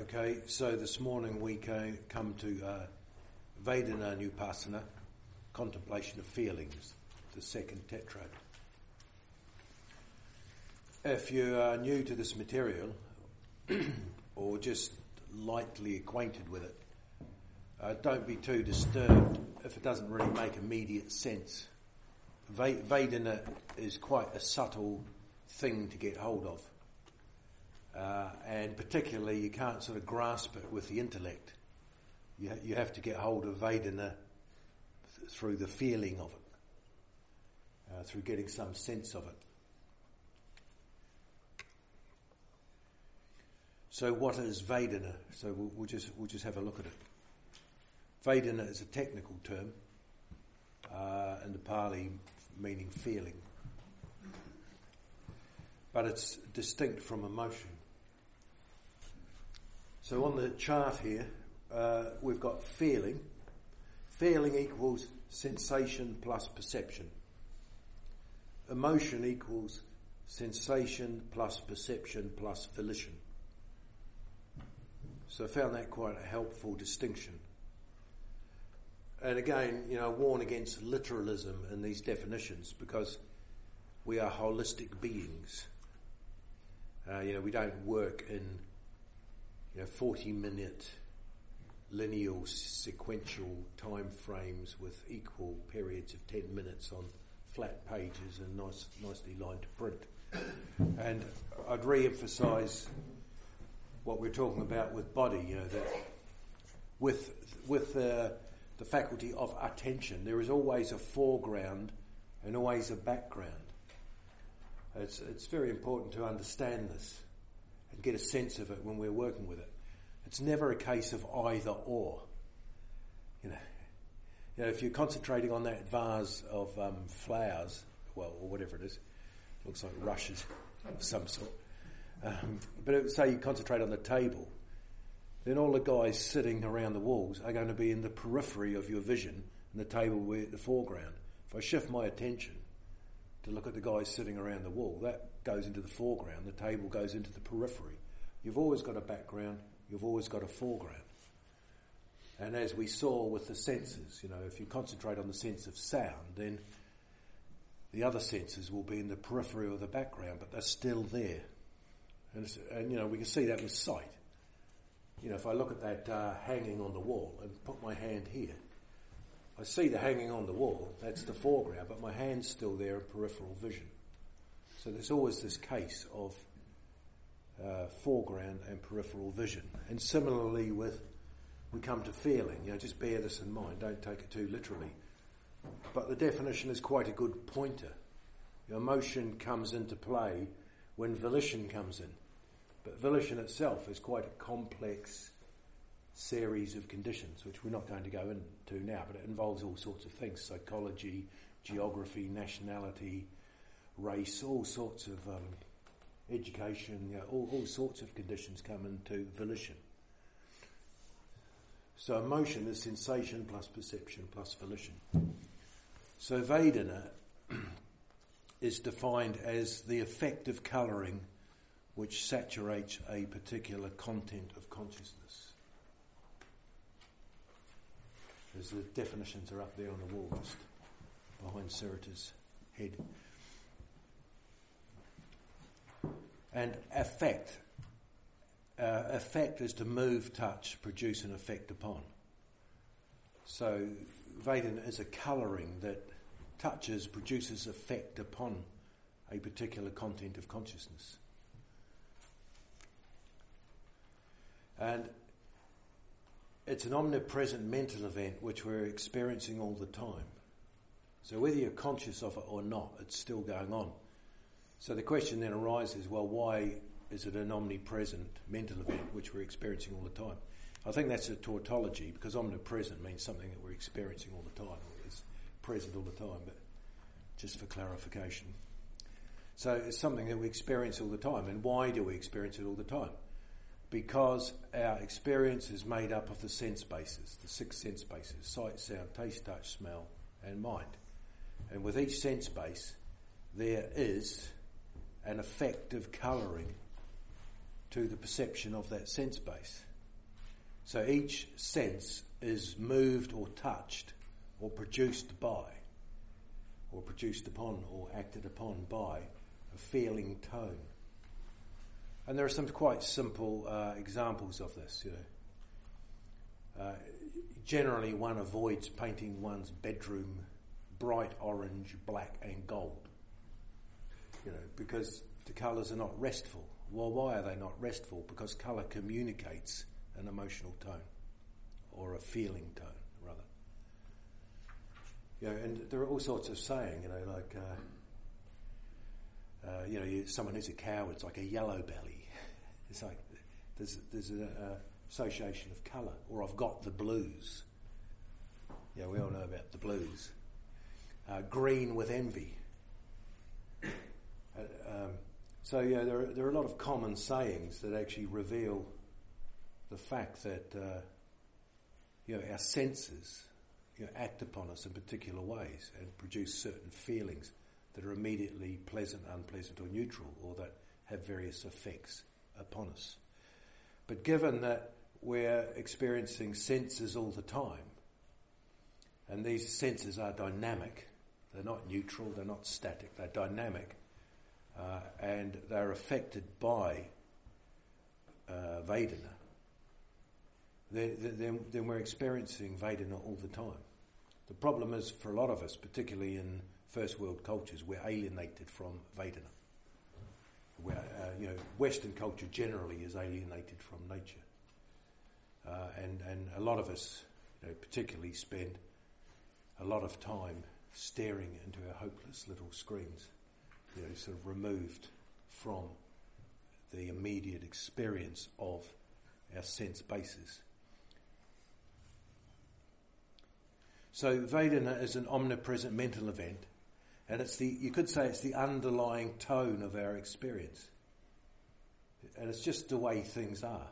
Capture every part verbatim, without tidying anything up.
Okay, so this morning we came, come to uh, Vedana Nupassana, contemplation of feelings, the second tetrad. If you are new to this material, or just lightly acquainted with it, uh, don't be too disturbed if it doesn't really make immediate sense. V- Vedana is quite a subtle thing to get hold of. Uh, and particularly you can't sort of grasp it with the intellect. You, ha- you have to get hold of Vedana th- through the feeling of it, uh, through getting some sense of it. So what is Vedana? So we'll, we'll just we'll just have a look at it. Vedana is a technical term uh, in the Pali meaning feeling, but it's distinct from emotion. So on the chart here, uh, we've got feeling. Feeling equals sensation plus perception. Emotion equals sensation plus perception plus volition. So I found that quite a helpful distinction. And again, you know, I warn against literalism in these definitions because we are holistic beings. Uh, you know, we don't work in You know, forty-minute lineal sequential time frames with equal periods of ten minutes on flat pages and nice, nicely lined print. And I'd re-emphasise what we're talking about with body. You know, that with with uh, the faculty of attention, there is always a foreground and always a background. It's it's very important to understand this and get a sense of it when we're working with it. It's never a case of either or. You know, you know, if you're concentrating on that vase of um, flowers, well, or whatever it is, looks like rushes of some sort. Um, but it, say you concentrate on the table, then all the guys sitting around the walls are going to be in the periphery of your vision, and the table will be at the foreground. If I shift my attention to look at the guys sitting around the wall, that goes into the foreground, the table goes into the periphery. You've always got a background, you've always got a foreground. And as we saw with the senses, you know, if you concentrate on the sense of sound, then the other senses will be in the periphery or the background, but they're still there. And, it's, and you know, we can see that with sight. You know, if I look at that uh, hanging on the wall and put my hand here, I see the hanging on the wall, that's the foreground, but my hand's still there in peripheral vision. So there's always this case of uh, foreground and peripheral vision. And similarly with, we come to feeling, you know, just bear this in mind, don't take it too literally. But the definition is quite a good pointer. Your emotion comes into play when volition comes in. But volition itself is quite a complex series of conditions, which we're not going to go into now, but it involves all sorts of things, psychology, geography, nationality, race, all sorts of um, education, you know, all, all sorts of conditions come into volition. So emotion is sensation plus perception plus volition. So Vedana is defined as the effect of colouring which saturates a particular content of consciousness. As the definitions are up there on the wall, just behind Sarita's head. And affect. Uh, affect is to move, touch, produce an effect upon. So Vedana is a colouring that touches, produces effect upon a particular content of consciousness. And it's an omnipresent mental event which we're experiencing all the time. So whether you're conscious of it or not, it's still going on. So the question then arises, well, why is it an omnipresent mental event which we're experiencing all the time? I think that's a tautology, because omnipresent means something that we're experiencing all the time, or is present all the time, but just for clarification. So it's something that we experience all the time. And why do we experience it all the time? Because our experience is made up of the sense bases, the six sense bases: sight, sound, taste, touch, smell, and mind. And with each sense base, there is an effect of colouring to the perception of that sense base. So each sense is moved or touched or produced by, or produced upon or acted upon by a feeling tone. And there are some quite simple uh, examples of this, you know. Uh, generally one avoids painting one's bedroom bright orange, black and gold, you know, because the colours are not restful. Well, why are they not restful? Because colour communicates an emotional tone, or a feeling tone, rather. You know, and there are all sorts of saying, you know, like, uh, uh, you know, you, someone who's a coward, it's like a yellow belly. It's like, there's, there's an uh, association of colour, or I've got the blues. Yeah, we all know about the blues. Uh, green with envy. Uh, um, so, yeah, there are, there are a lot of common sayings that actually reveal the fact that, uh, you know, our senses, you know, act upon us in particular ways and produce certain feelings that are immediately pleasant, unpleasant or neutral, or that have various effects upon us. But given that we're experiencing senses all the time, and these senses are dynamic, they're not neutral, they're not static, they're dynamic, uh, and they're affected by uh, Vedana, then, then we're experiencing Vedana all the time. The problem is, for a lot of us, particularly in first world cultures, we're alienated from Vedana. We're, uh, you know, Western culture generally is alienated from nature. Uh, and, and a lot of us, you know, particularly spend a lot of time staring into our hopeless little screens, you know, sort of removed from the immediate experience of our sense bases. So Vedana is an omnipresent mental event, and it's the, you could say it's the underlying tone of our experience. And it's just the way things are.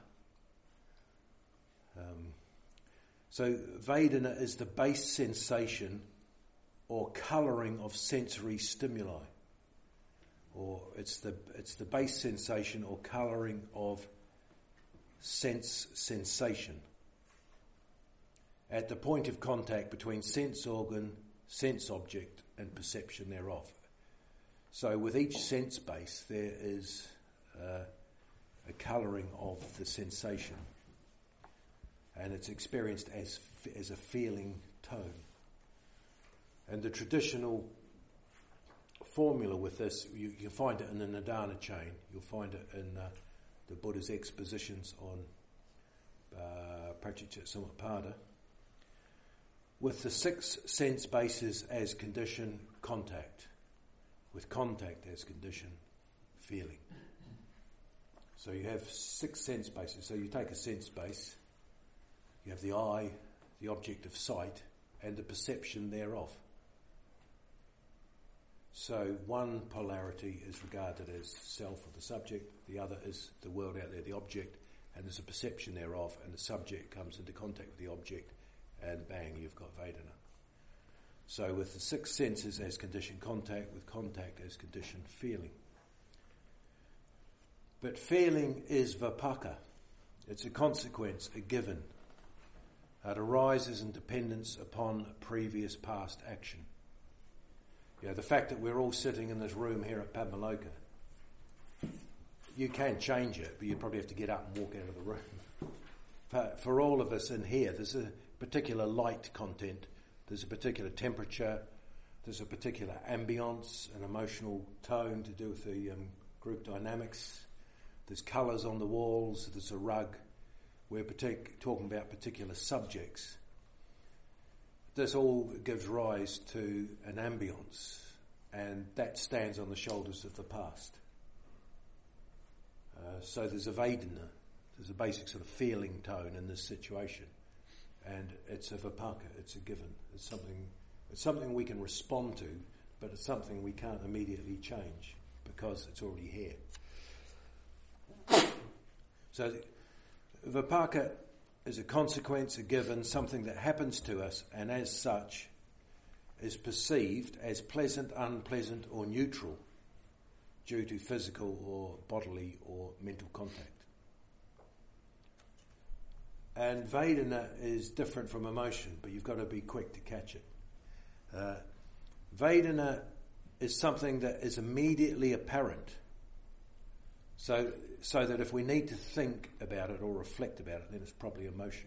Um, so Vedana is the base sensation or colouring of sensory stimuli. Or it's the it's the base sensation or colouring of sense sensation at the point of contact between sense organ, sense object and perception thereof. So with each sense base there is uh, a colouring of the sensation, and it's experienced as as a feeling tone. And the traditional formula with this, you, you find it in the Nidana chain, you'll find it in uh, the Buddha's expositions on uh, Pratityasamutpada, with the six sense bases as condition contact, with contact as condition feeling. So you have six sense bases. So you take a sense base, you have the eye, the object of sight, and the perception thereof. So one polarity is regarded as self or the subject, the other is the world out there, the object, and there's a perception thereof, and the subject comes into contact with the object, and bang, you've got Vedana. So with the six senses as conditioned contact, with contact as conditioned feeling. But feeling is vipaka. It's a consequence, a given. It arises in dependence upon previous past action. You know, the fact that we're all sitting in this room here at Padmaloka, you can change it, but you probably have to get up and walk out of the room. For, for all of us in here, there's a particular light content, there's a particular temperature, there's a particular ambience, an emotional tone to do with the um, group dynamics. There's colours on the walls, there's a rug. We're partic- talking about particular subjects. This all gives rise to an ambience, and that stands on the shoulders of the past. Uh, so there's a Vedana, there's a basic sort of feeling tone in this situation, and it's a vipaka, it's a given, it's something, it's something we can respond to, but it's something we can't immediately change because it's already here. So vipaka is a consequence, a given, something that happens to us, and as such is perceived as pleasant, unpleasant or neutral due to physical or bodily or mental contact. And Vedana is different from emotion, but you've got to be quick to catch it. Uh, Vedana is something that is immediately apparent. So, so that if we need to think about it or reflect about it, then it's probably emotion.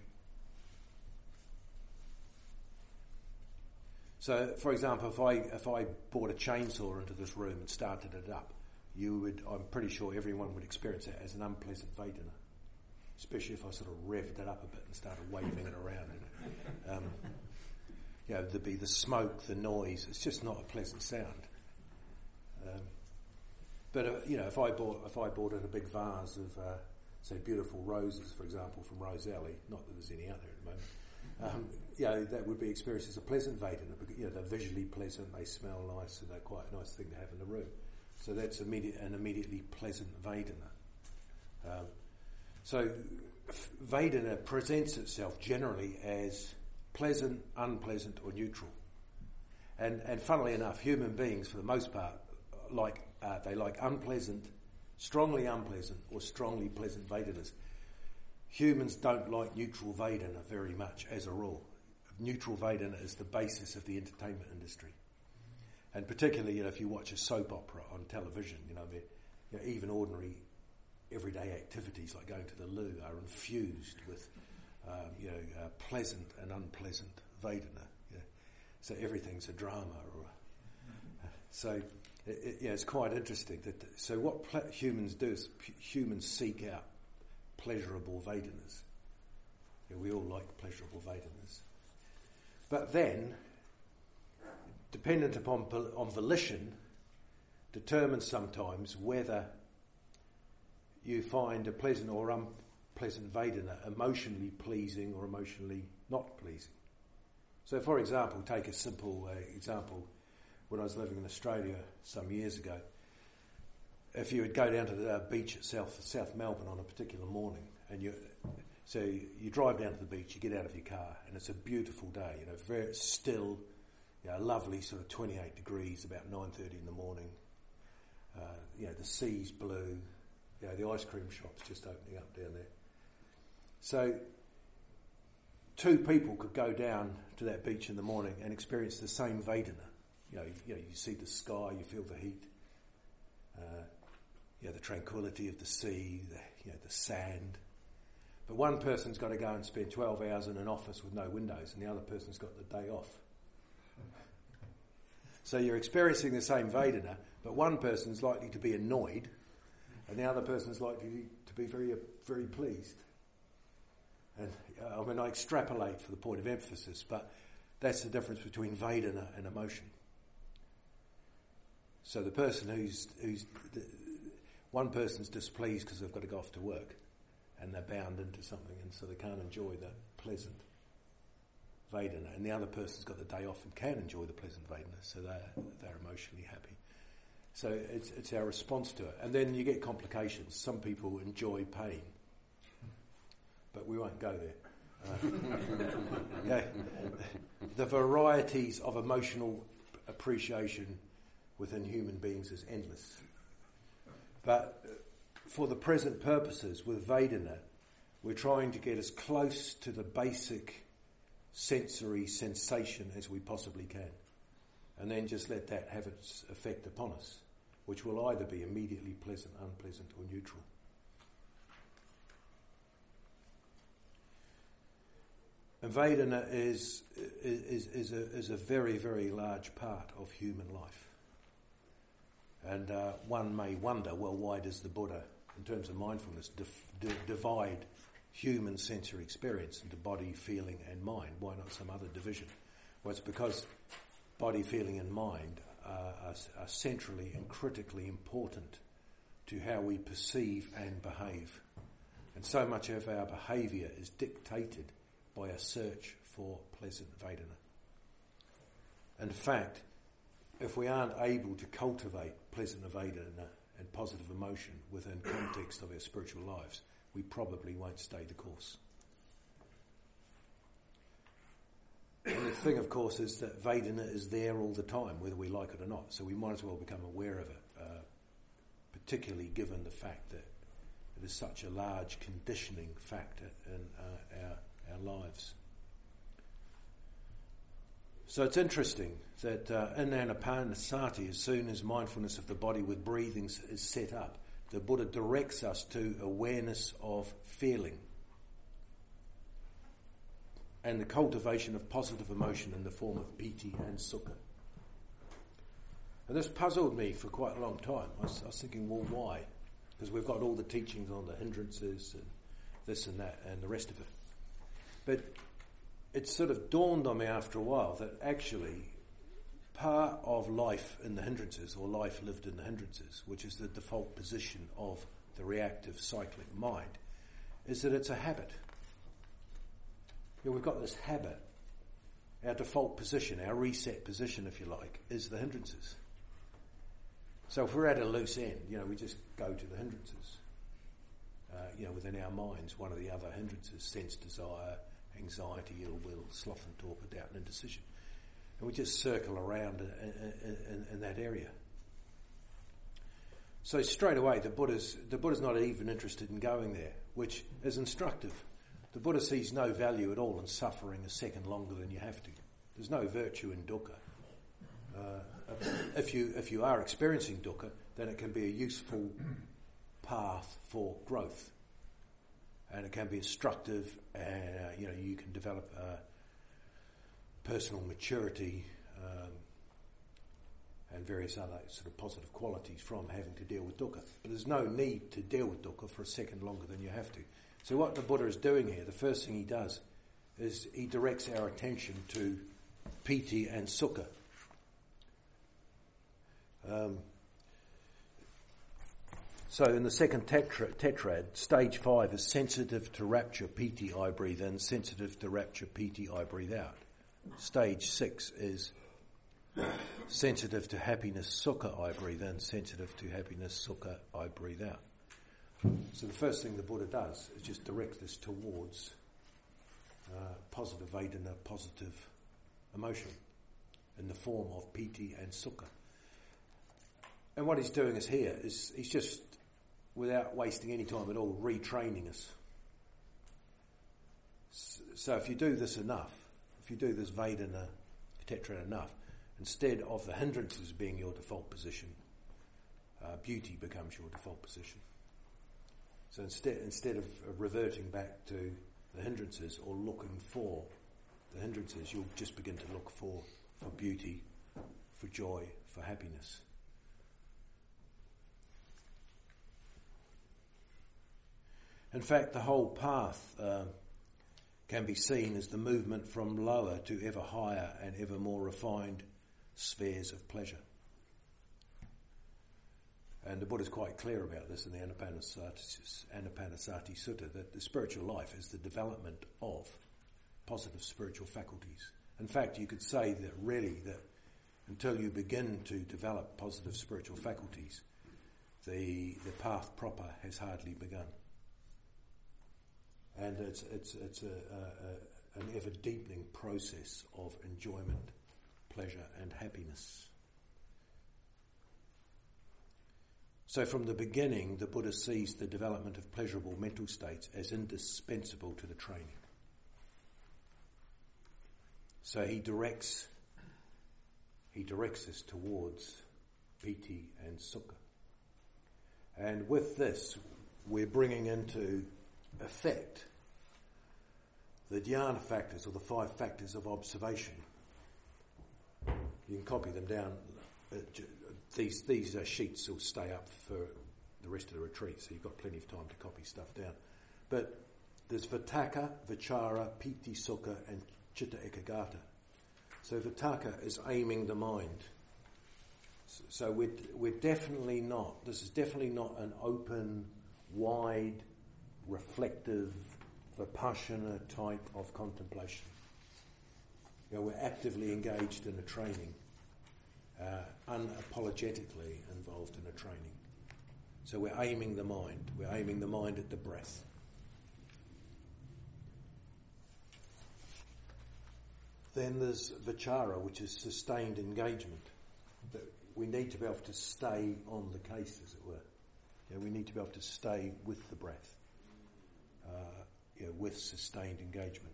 So, for example, if I if I brought a chainsaw into this room and started it up, you would, I'm pretty sure everyone would experience it as an unpleasant Vedana. Especially if I sort of revved it up a bit and started waving it around. And, um, you know, there'd be the smoke, the noise. It's just not a pleasant sound. Um, but uh, you know, if I bought if I bought in a big vase of uh, say beautiful roses, for example, from Rose Alley, not that there's any out there at the moment, um, you know, that would be experienced as a pleasant Vedana. You know, they're visually pleasant, they smell nice, and they're quite a nice thing to have in the room. So that's immediate, an immediately pleasant Vedana. Um, So Vedana presents itself generally as pleasant, unpleasant, or neutral. And and funnily enough, human beings, for the most part, like uh, they like unpleasant, strongly unpleasant, or strongly pleasant Vedanas. Humans don't like neutral Vedana very much, as a rule. Neutral Vedana is the basis of the entertainment industry. And particularly, you know, if you watch a soap opera on television, you know, you know even ordinary everyday activities like going to the loo are infused with, um, you know, uh, pleasant and unpleasant Vedana. You know. So everything's a drama. Or a, so it, it, yeah, it's quite interesting. That so what ple- humans do is p- humans seek out pleasurable Vedanas. Yeah, we all like pleasurable Vedanas. But then, dependent upon on volition, determines sometimes whether you find a pleasant or unpleasant Vedana emotionally pleasing or emotionally not pleasing. So, for example, take a simple uh, example. When I was living in Australia some years ago, if you would go down to the beach at South, South Melbourne on a particular morning, and you, so you drive down to the beach, you get out of your car, and it's a beautiful day, you know, very still, you know, lovely sort of twenty-eight degrees, about nine thirty in the morning. Uh, you know, the sea's blue. You know, the ice cream shop's just opening up down there. So, two people could go down to that beach in the morning and experience the same Vedana. You know, you, you know, you see the sky, you feel the heat, uh, you know, the tranquility of the sea, the, you know, the sand. But one person's got to go and spend twelve hours in an office with no windows, and the other person's got the day off. So you're experiencing the same Vedana, but one person's likely to be annoyed, and the other person's likely to be very, very pleased. And uh, I mean, I extrapolate for the point of emphasis, but that's the difference between Vedana and emotion. So the person who's who's the, one person's displeased because they've got to go off to work, and they're bound into something, and so they can't enjoy the pleasant Vedana, and the other person's got the day off and can enjoy the pleasant Vedana, so they're they're emotionally happy. So it's it's our response to it. And then you get complications. Some people enjoy pain. But we won't go there. Uh, yeah. The varieties of emotional appreciation within human beings is endless. But for the present purposes, with Vedana, we're trying to get as close to the basic sensory sensation as we possibly can. And then just let that have its effect upon us, which will either be immediately pleasant, unpleasant, or neutral. And Vedana is, is, is, a, is a very, very large part of human life. And uh, one may wonder, well, why does the Buddha, in terms of mindfulness, dif- d- divide human sensory experience into body, feeling, and mind? Why not some other division? Well, it's because body, feeling, and mind uh, are, are centrally and critically important to how we perceive and behave. And so much of our behaviour is dictated by a search for pleasant Vedana. In fact, if we aren't able to cultivate pleasant Vedana and positive emotion within context of our spiritual lives, we probably won't stay the course. And the thing, of course, is that Vedana is there all the time, whether we like it or not. So we might as well become aware of it, uh, particularly given the fact that It is such a large conditioning factor in uh, our, our lives. So it's interesting that uh, in Anapanasati, as soon as mindfulness of the body with breathing is set up, the Buddha directs us to awareness of feeling and the cultivation of positive emotion in the form of piti and sukha. And this puzzled me for quite a long time. I was, I was thinking, well, why? Because we've got all the teachings on the hindrances and this and that and the rest of it. But it sort of dawned on me after a while that actually part of life in the hindrances, or life lived in the hindrances, which is the default position of the reactive cyclic mind, is that it's a habit. You know, we've got this habit. Our default position, our reset position, if you like, is the hindrances. So if we're at a loose end, you know, we just go to the hindrances. Uh, you know, within our minds, one of the other hindrances, sense, desire, anxiety, ill will, sloth and torpor, doubt and indecision. And we just circle around in, in, in that area. So straight away, the Buddha's, the Buddha's not even interested in going there, which is instructive. The Buddha sees no value at all in suffering a second longer than you have to. There's no virtue in dukkha. Uh, if you if you are experiencing dukkha, then it can be a useful path for growth, and it can be instructive, and uh, you know you can develop uh, personal maturity um, and various other sort of positive qualities from having to deal with dukkha. But there's no need to deal with dukkha for a second longer than you have to. So what the Buddha is doing here, the first thing he does is he directs our attention to piti and sukha. Um, so in the second tetra- tetrad, stage five is sensitive to rapture, piti, I breathe in, sensitive to rapture, piti, I breathe out. Stage six is sensitive to happiness, sukha, I breathe in, sensitive to happiness, sukha, I breathe out. So the first thing the Buddha does is just direct this towards uh, positive Vedana, positive emotion in the form of piti and sukha. And what he's doing is here is he's just, without wasting any time at all, retraining us. So if you do this enough, if you do this Vedana tetrad enough, instead of the hindrances being your default position, uh, beauty becomes your default position. So instead, instead of reverting back to the hindrances or looking for the hindrances, you'll just begin to look for, for beauty, for joy, for happiness. In fact, the whole path uh, can be seen as the movement from lower to ever higher and ever more refined spheres of pleasure. And the Buddha is quite clear about this in the Anapanasati, Anapanasati Sutta, that the spiritual life is the development of positive spiritual faculties. In fact, you could say that really that until you begin to develop positive spiritual faculties, the the path proper has hardly begun. And it's it's it's a, a, a, an ever deepening process of enjoyment, pleasure, and happiness. So from the beginning, the Buddha sees the development of pleasurable mental states as indispensable to the training. So he directs he directs us towards piti and sukha. And with this, we're bringing into effect the dhyana factors, or the five factors of observation. You can copy them down. Uh, these these uh, sheets will stay up for the rest of the retreat, so you've got plenty of time to copy stuff down. But there's vitakka, vichara, piti, sukha, and citta ekagata. So vitakka is aiming the mind. So, so we're, we're definitely not, this is definitely not an open, wide, reflective, vipassana type of contemplation. You know, we're actively engaged in a training, uh, unapologetically involved in a training. So we're aiming the mind. We're aiming the mind at the breath. Then there's vichara, which is sustained engagement. That we need to be able to stay on the case, as it were. You know, we need to be able to stay with the breath, uh, you know, with sustained engagement.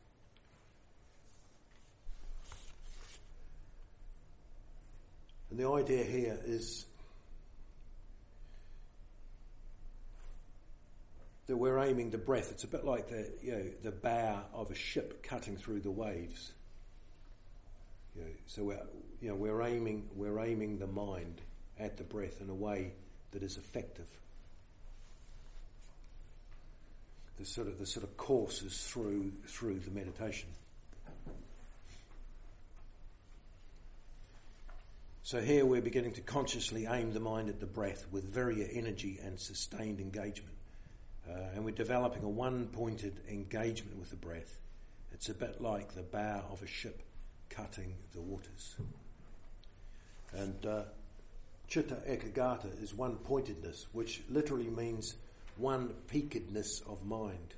And the idea here is that we're aiming the breath. It's a bit like the, you know, the bow of a ship cutting through the waves. You know, so we're, you know, we're aiming, we're aiming the mind at the breath in a way that is effective. The sort of the sort of courses through through the meditation. So here we're beginning to consciously aim the mind at the breath with very energy and sustained engagement. Uh, and we're developing a one-pointed engagement with the breath. It's a bit like the bow of a ship cutting the waters. And uh, Chitta Ekagata is one-pointedness, which literally means one-peakedness of mind.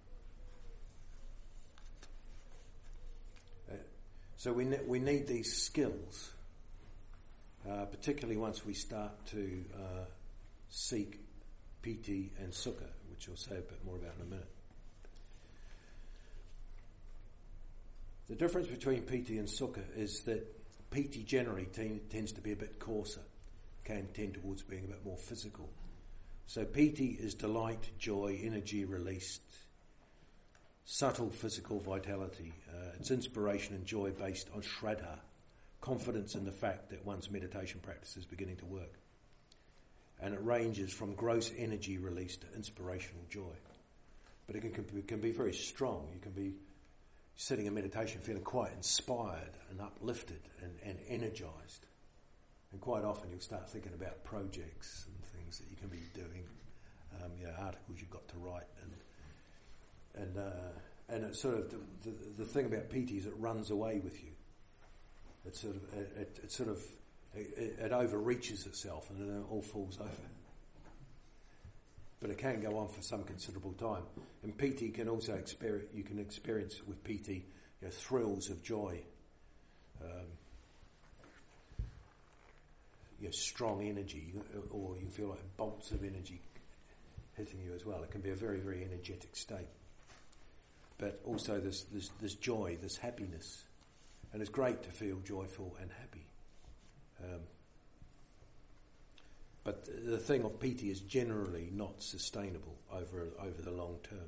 Uh, so we ne- we need these skills. Uh, particularly once we start to uh, seek piti and sukha, which I'll say a bit more about in a minute. The difference between piti and sukha is that piti generally t- tends to be a bit coarser, can tend towards being a bit more physical. So piti is delight, joy, energy released, subtle physical vitality. Uh, it's inspiration and joy based on shraddha, confidence in the fact that one's meditation practice is beginning to work. And it ranges from gross energy release to inspirational joy. But it can, can, be, can be very strong. You can be sitting in meditation feeling quite inspired and uplifted and, and energized. And quite often you'll start thinking about projects and things that you can be doing, um, you know, articles you've got to write. And and uh, and it's sort of, the, the, the thing about piti is it runs away with you. It sort of, it, it sort of, it, it overreaches itself and then it all falls over. But it can go on for some considerable time. And piti can also experience, you can experience with piti, you know, thrills of joy, um, you know, strong energy, or you feel like bolts of energy hitting you as well. It can be a very, very energetic state. But also this, this, this joy, this happiness. And it's great to feel joyful and happy. Um, but the thing of piti is generally not sustainable over over the long term.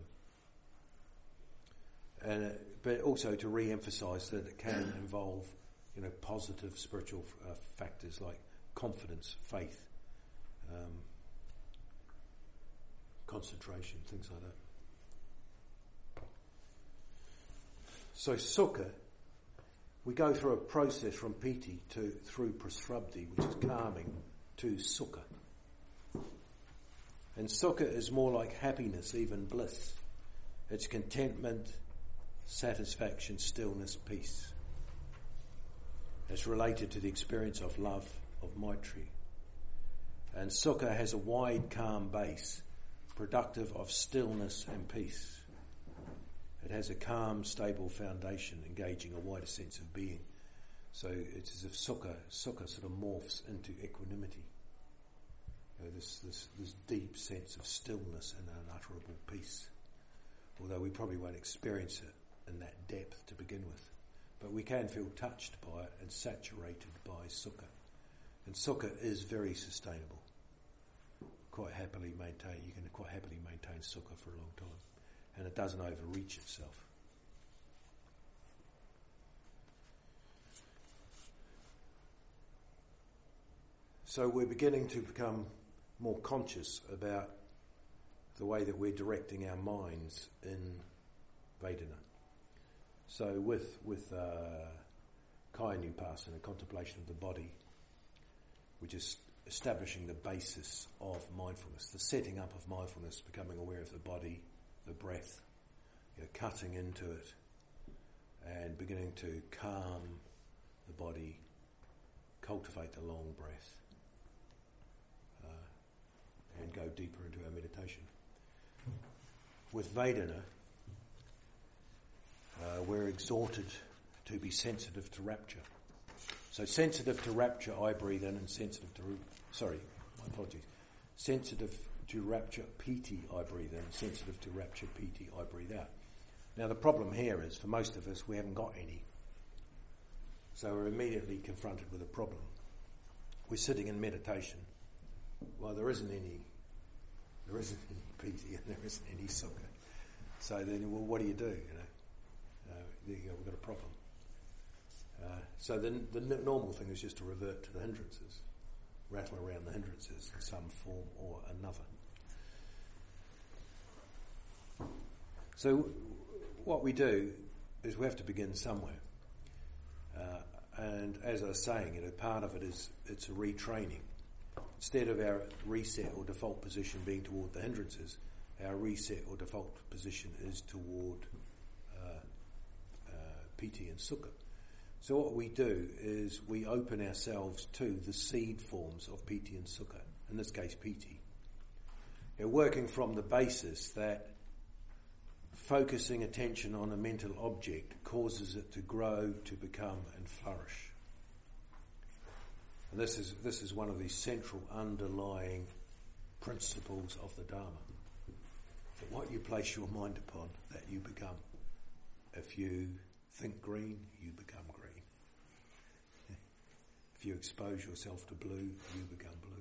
And uh, but also to re-emphasise that it can involve, you know, positive spiritual uh, factors like confidence, faith, um, concentration, things like that. So sukha. We go through a process from piti to through prasrabdhi, which is calming, to sukha. And sukha is more like happiness, even bliss. It's contentment, satisfaction, stillness, peace. It's related to the experience of love, of maitri. And sukha has a wide, calm base, productive of stillness and peace. It has a calm, stable foundation, engaging a wider sense of being. So it's as if sukha, sukha sort of morphs into equanimity. You know, this, this, this deep sense of stillness and unutterable peace. Although we probably won't experience it in that depth to begin with. But we can feel touched by it and saturated by sukha. And sukha is very sustainable. Quite happily maintain, you can quite happily maintain sukha for a long time. And it doesn't overreach itself. So we're beginning to become more conscious about the way that we're directing our minds in Vedana. So with with uh, Kaya-Nupassana, contemplation of the body, which is establishing the basis of mindfulness, the setting up of mindfulness, becoming aware of the body, the breath, you know, cutting into it and beginning to calm the body, cultivate the long breath, uh, and go deeper into our meditation. With Vedana, uh, we're exhorted to be sensitive to rapture. So sensitive to rapture, I breathe in, and sensitive to, sorry, my apologies. sensitive to rapture, piti, I breathe in. Sensitive to rapture, piti, I breathe out. Now the problem here is, for most of us, we haven't got any. So we're immediately confronted with a problem. We're sitting in meditation. Well, there isn't any, there isn't any piti and there isn't any sukha. So then, well, what do you do? You know, uh, there you go. We've got a problem. Uh, so the, the n- normal thing is just to revert to the hindrances, rattle around the hindrances in some form or another. So what we do is we have to begin somewhere. Uh, and as I was saying, you know, part of it is it's a retraining. Instead of our reset or default position being toward the hindrances, our reset or default position is toward uh, uh, piti and sukha. So what we do is we open ourselves to the seed forms of piti and sukha, in this case piti. We're working from the basis that focusing attention on a mental object causes it to grow, to become and flourish. And this is this is one of the central underlying principles of the Dharma. That what you place your mind upon, that you become. If you think green, you become green. If you expose yourself to blue, you become blue.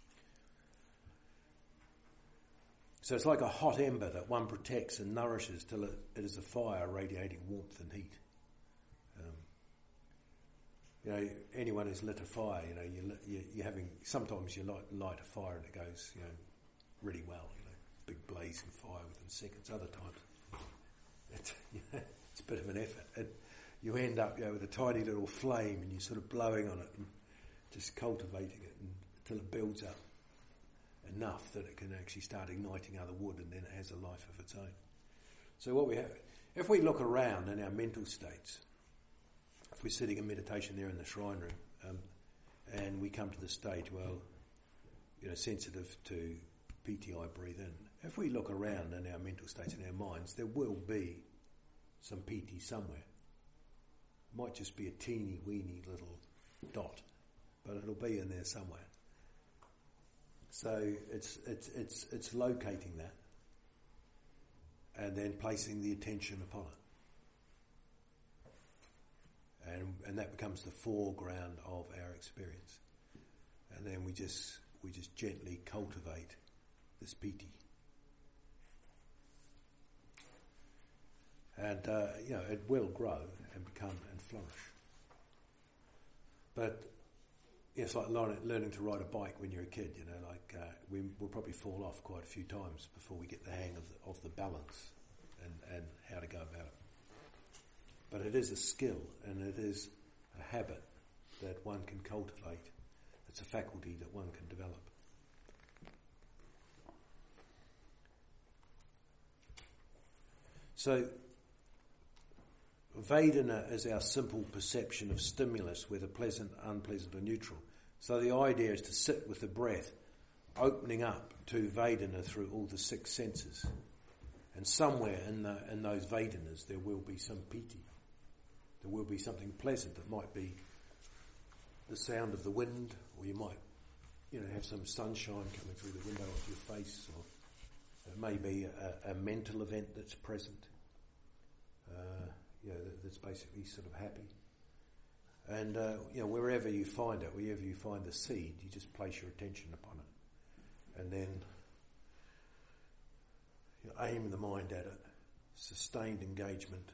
So it's like a hot ember that one protects and nourishes till it, it is a fire radiating warmth and heat. Um, you know, anyone who's lit a fire, you know, you, you, you're having, sometimes you light, light a fire and it goes, you know, really well, you know, big blazing fire within seconds. Other times, it, you know, it's a bit of an effort. And you end up, you know, with a tiny little flame and you're sort of blowing on it and just cultivating it until it builds up enough that it can actually start igniting other wood, and then it has a life of its own. So what we have, if we look around in our mental states, if we're sitting in meditation there in the shrine room, um, and we come to the stage, well, you know, sensitive to piti, I breathe in. If we look around in our mental states, in our minds, there will be some piti somewhere. It might just be a teeny weeny little dot, but it'll be in there somewhere. So it's it's it's it's locating that and then placing the attention upon it. And and that becomes the foreground of our experience. And then we just we just gently cultivate this piti. And uh, you know, it will grow and become and flourish. But it's like learning, learning to ride a bike when you're a kid, you know, like uh, we, we'll probably fall off quite a few times before we get the hang of the, of the balance and, and how to go about it. But it is a skill and it is a habit that one can cultivate. It's a faculty that one can develop. So, Vedana is our simple perception of stimulus, whether pleasant, unpleasant or neutral. So the idea is to sit with the breath, opening up to Vedana through all the six senses. And somewhere in, the, in those Vedanas there will be some piti. There will be something pleasant. It might be the sound of the wind, or you might, you know, have some sunshine coming through the window of your face, or it may be a, a mental event that's present. Uh, You know, that's basically sort of happy. And, uh, you know, wherever you find it, wherever you find the seed, you just place your attention upon it. And then you aim the mind at it, sustained engagement,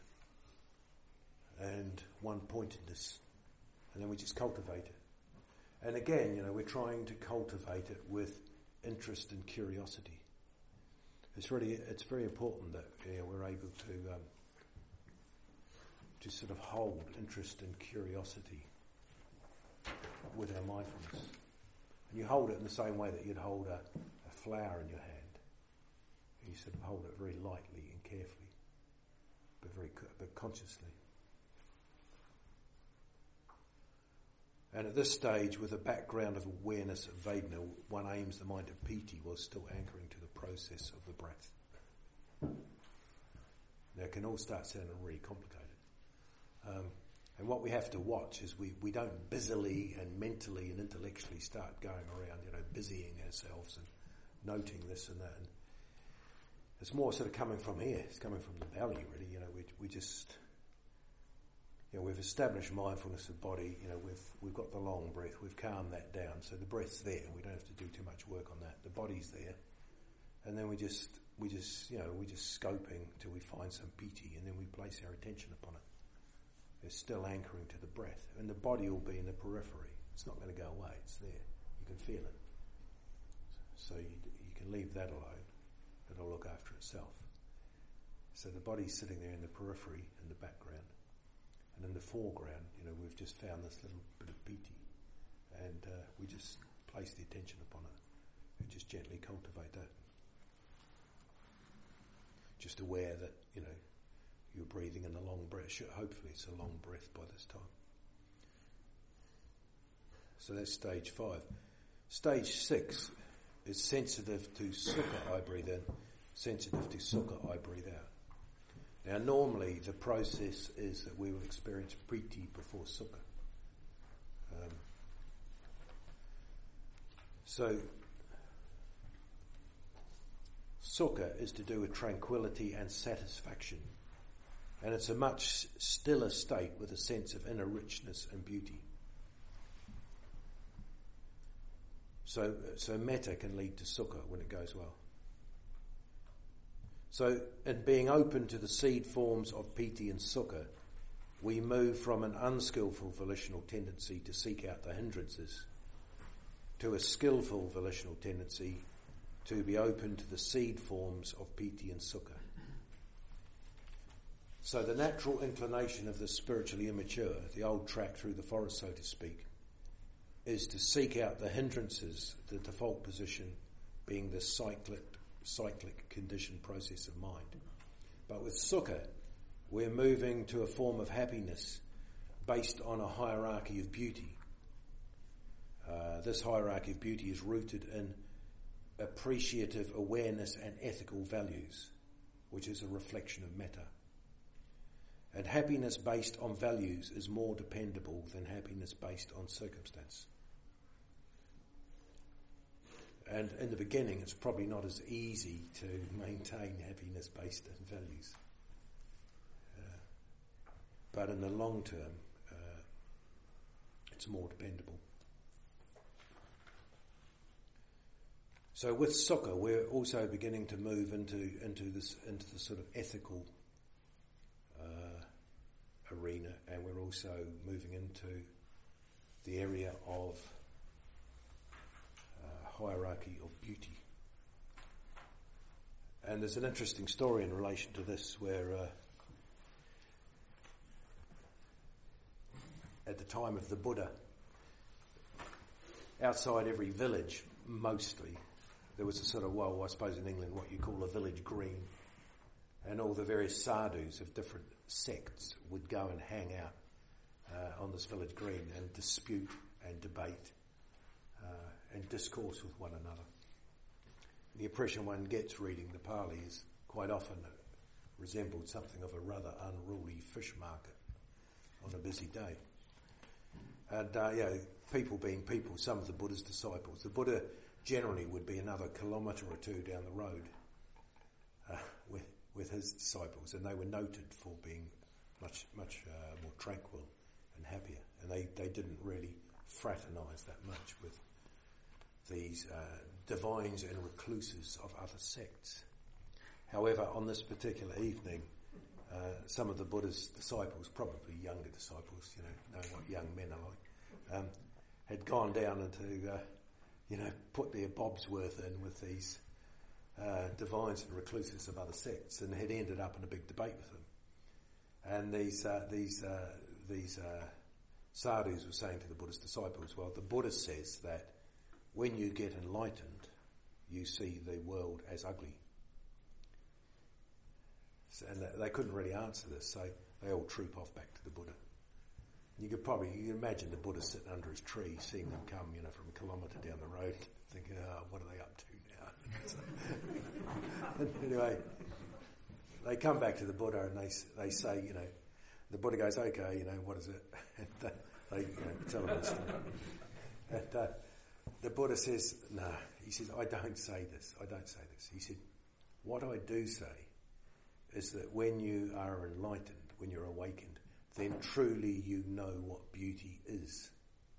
and one-pointedness. And then we just cultivate it. And again, you know, we're trying to cultivate it with interest and curiosity. It's really, it's very important that, you know, we're able to... Um, to sort of hold interest and curiosity with our mindfulness. And you hold it in the same way that you'd hold a, a flower in your hand. You sort of hold it very lightly and carefully, but very but consciously. And at this stage, with a background of awareness of Vedana, one aims the mind of piti while still anchoring to the process of the breath. Now it can all start sounding really complicated. Um, and what we have to watch is we, we don't busily and mentally and intellectually start going around, you know, busying ourselves and noting this and that. And it's more sort of coming from here. It's coming from the belly, really. You know, we we just, you know, we've established mindfulness of body. You know, we've we've got the long breath. We've calmed that down, so the breath's there. We don't have to do too much work on that. The body's there, and then we just we just you know we just scoping till we find some piti, and then we place our attention upon it. It's still anchoring to the breath, and the body will be in the periphery. It's not going to go away. It's there. You can feel it. So you, you can leave that alone. It'll look after itself. So the body's sitting there in the periphery, in the background. And in the foreground, you know, we've just found this little bit of piti. And uh, we just place the attention upon it and just gently cultivate that. Just aware that, you know, you're breathing in a long breath. Hopefully it's a long breath by this time. So that's stage five. Stage six is sensitive to sukha, I breathe in. Sensitive to sukha, I breathe out. Now normally the process is that we will experience priti before sukha. Um, so sukha is to do with tranquility and satisfaction. And it's a much stiller state with a sense of inner richness and beauty. So, so metta can lead to sukha when it goes well. So, in being open to the seed forms of piti and sukha, we move from an unskillful volitional tendency to seek out the hindrances to a skillful volitional tendency to be open to the seed forms of piti and sukha. So the natural inclination of the spiritually immature, the old track through the forest, so to speak, is to seek out the hindrances, the default position being the cyclic, cyclic conditioned process of mind. But with sukha, we're moving to a form of happiness based on a hierarchy of beauty. Uh, this hierarchy of beauty is rooted in appreciative awareness and ethical values, which is a reflection of metta. And happiness based on values is more dependable than happiness based on circumstance. And in the beginning, it's probably not as easy to maintain happiness based on values. Uh, but in the long term, uh, it's more dependable. So with sukha, we're also beginning to move into into this into the sort of ethical uh, arena, and we're also moving into the area of uh, hierarchy of beauty. And there's an interesting story in relation to this, where uh, at the time of the Buddha, outside every village, mostly, there was a sort of, well, I suppose in England, what you call a village green. And all the various sadhus of different sects would go and hang out uh, on this village green and dispute and debate uh, and discourse with one another. The impression one gets reading the Pali is quite often resembled something of a rather unruly fish market on a busy day. And, uh, you know, people being people, some of the Buddha's disciples. The Buddha generally would be another kilometre or two down the road uh, with with his disciples, and they were noted for being much much uh, more tranquil and happier, and they, they didn't really fraternise that much with these uh, divines and recluses of other sects. However, on this particular evening, uh, some of the Buddha's disciples, probably younger disciples, you know, knowing what young men are like, um, had gone down into, uh, you know, put their bob's worth in with these uh, divines and recluses of other sects, and had ended up in a big debate with them. And these uh, these uh, these uh, sadhus were saying to the Buddha's disciples, well, the Buddha says that when you get enlightened, you see the world as ugly. So, and they couldn't really answer this, so they all troop off back to the Buddha. You could probably you can imagine the Buddha sitting under his tree, seeing them come, you know, from a kilometre down the road, thinking, oh, what are they up to now? Anyway, they come back to the Buddha and they they say, you know, the Buddha goes, okay, you know, what is it? And uh, they you know, tell them the story. And uh, the Buddha says, no, he says, I don't say this, I don't say this. He said, what I do say is that when you are enlightened, when you're awakened, then truly you know what beauty is.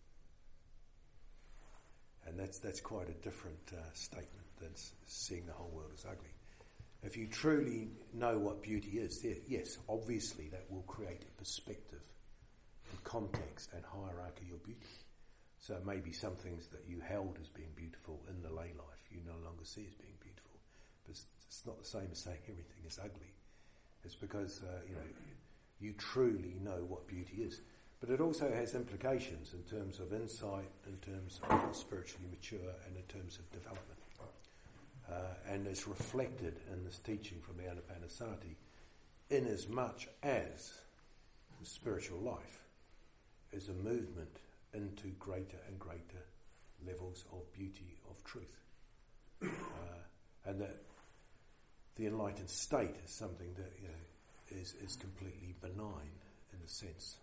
And that's that's quite a different uh, statement than seeing the whole world as ugly. If you truly know what beauty is, there, yes, obviously that will create a perspective and context and hierarchy of beauty. So maybe some things that you held as being beautiful in the lay life, you no longer see as being beautiful. But it's, it's not the same as saying everything is ugly. It's because, uh, you know, you truly know what beauty is. But it also has implications in terms of insight, in terms of spiritually mature, and in terms of development. Uh, and it's reflected in this teaching from the Anapanasati, in as much as the spiritual life is a movement into greater and greater levels of beauty, of truth. Uh, and that the enlightened state is something that, you know, is, is completely benign in a sense.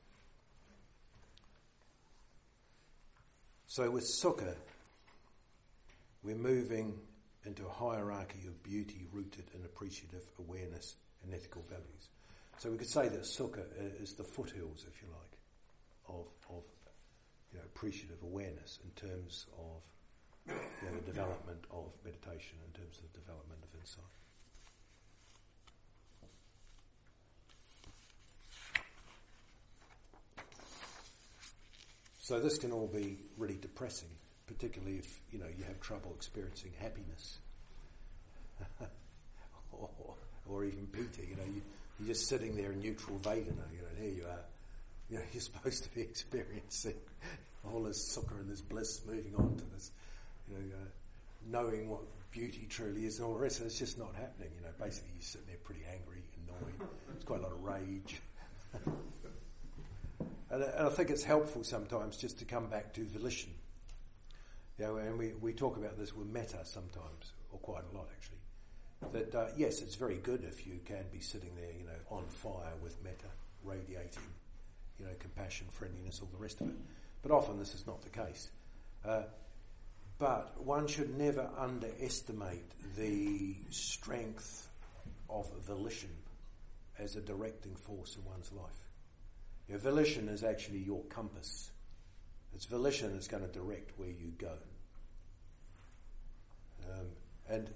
So with sukha, we're moving into a hierarchy of beauty rooted in appreciative awareness and ethical values. So we could say that sukha is the foothills, if you like, of, of you know, appreciative awareness in terms of, you know, the development of meditation, in terms of the development of insight. So this can all be really depressing, particularly if, you know, you have trouble experiencing happiness, or, or even piti. You know, you, you're just sitting there in neutral Vedana. You know, and here you are. You know, you're supposed to be experiencing all this sukha and this bliss, moving on to this, you know, uh, knowing what beauty truly is, and all the rest. It's just not happening. You know, basically you're sitting there pretty angry, annoyed. There's quite a lot of rage. And I think it's helpful sometimes just to come back to volition. You know, and we, we talk about this with metta sometimes, or quite a lot actually. That, uh, yes, it's very good if you can be sitting there, you know, on fire with metta, radiating, you know, compassion, friendliness, all the rest of it. But often this is not the case. Uh, but one should never underestimate the strength of volition as a directing force in one's life. Your volition is actually your compass. It's volition that's going to direct where you go. Um, and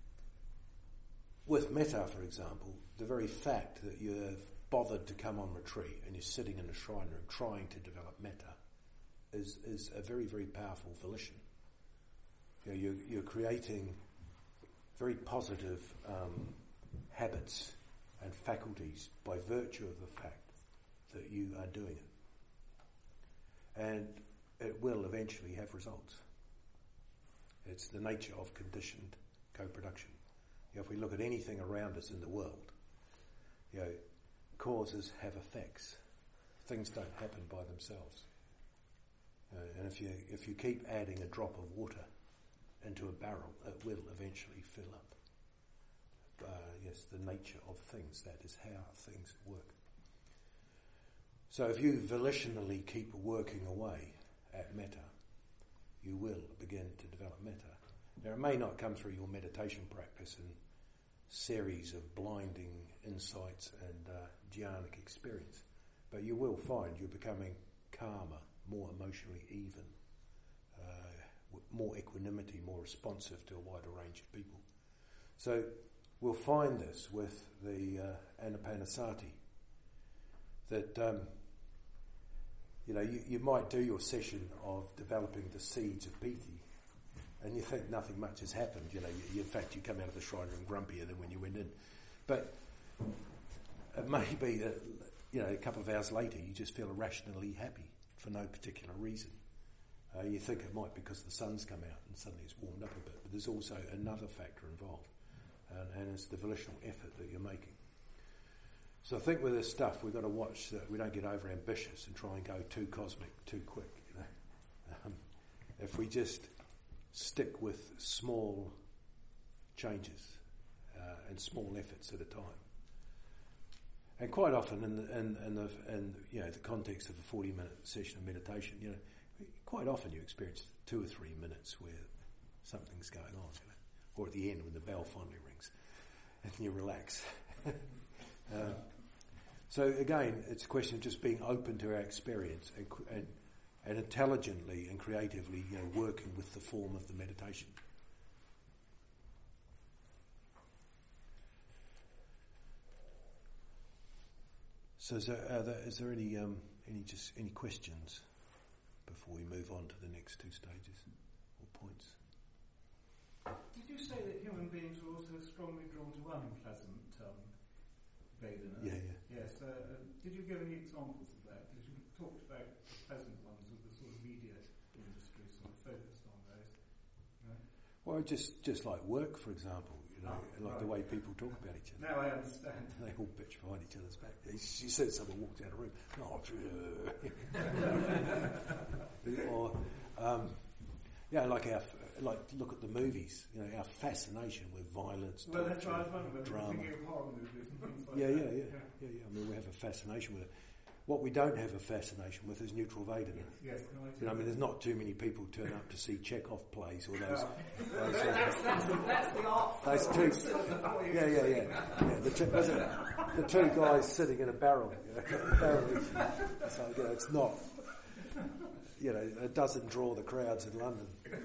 with metta, for example, the very fact that you've bothered to come on retreat and you're sitting in the shrine room trying to develop metta is, is a very, very powerful volition. You know, you're, you're creating very positive um, habits and faculties by virtue of the fact that you are doing it. And it will eventually have results. It's the nature of conditioned co-production. You know, if we look at anything around us in the world, you know, causes have effects. Things don't happen by themselves. Uh, and if you if you keep adding a drop of water into a barrel, it will eventually fill up. Uh, yes, the nature of things. That is how things work. So if you volitionally keep working away at metta, you will begin to develop metta. Now it may not come through your meditation practice in series of blinding insights and uh, dhyanic experience, but you will find you're becoming calmer, more emotionally even, uh, more equanimity, more responsive to a wider range of people. So we'll find this with the uh, Anapanasati, that um, you know, you, you might do your session of developing the seeds of piti, and you think nothing much has happened. You know, you, in fact, you come out of the shrine room grumpier than when you went in. But it may be that, you know, a couple of hours later, you just feel irrationally happy for no particular reason. Uh, you think it might be because the sun's come out and suddenly it's warmed up a bit, but there's also another factor involved, and, and it's the volitional effort that you're making. So I think with this stuff, we've got to watch that we don't get over ambitious and try and go too cosmic too quick. You know, um, if we just stick with small changes uh, and small efforts at a time, and quite often in the, in, in the in you know the context of a forty-minute session of meditation, you know, quite often you experience two or three minutes where something's going on, you know, or at the end when the bell finally rings and you relax. uh, so again, it's a question of just being open to our experience and, and, and intelligently and creatively, you know, working with the form of the meditation. So, is there, are there, is there any um, any just any questions before we move on to the next two stages or points? Did you say that human beings are also strongly drawn to unpleasant um, Vedana? Yeah, yeah. Yes. Uh, uh, did you give any examples of that? Because you talked about the pleasant ones with the sort of media industry sort of focused on those. Right? Well, just just like work, for example. You know, Oh, like right. the way people talk about each other. Now I understand. They all bitch behind each other's back. She said someone walked out of the room. Oh, or, um, yeah, like our, like look at the movies. You know, our fascination with violence, Well, that's torture, what I was wondering. drama. Thinking of horror movies and things like Yeah, that. yeah, yeah, yeah, yeah. I mean, we have a fascination with it. What we don't have a fascination with is neutral Vedana. Yes, no, I You know, I mean, there's not too many people turn up to see Chekhov plays or those. Oh. those uh, that's, that's, that's the art. Those two, yeah, yeah, yeah, yeah. The two, was it, the two guys sitting in a barrel. You know, barrel is, so, you know, it's not. You know, it doesn't draw the crowds in London.